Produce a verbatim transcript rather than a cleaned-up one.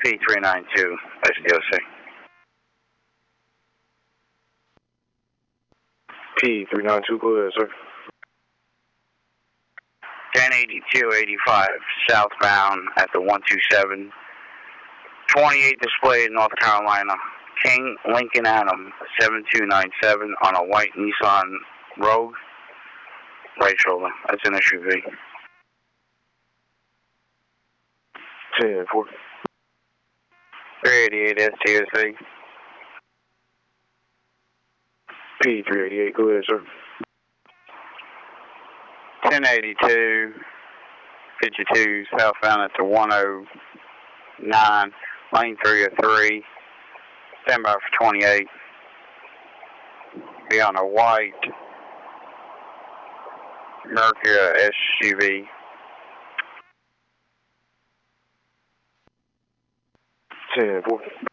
P three nine two, S D O C. P three nine two, go ahead, sir. ten eighty-two eighty-five, southbound at the one two seven. twenty-eight display in North Carolina. King Lincoln Adam, seven two nine seven on a white Nissan Rogue. Right shoulder. That's an S U V. ten four. three eighty-eight S T O C. P three eighty-eight, go ahead, sir. ten eighty-two fifty-two, southbound at the one oh nine, lane three oh three. Stand by for twenty-eight. Be on a white Mercury S U V. ten four.